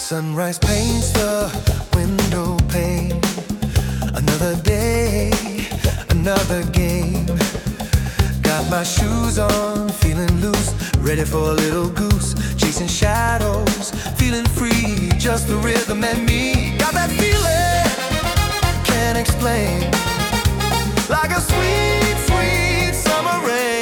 Sunrise paints the window pane. Another day, another game. Got my shoes on, feeling loose, ready for a little goose. Chasing shadows, feeling free, just the rhythm and me. Got that feeling, can't explain, like a sweet, sweet summer rain.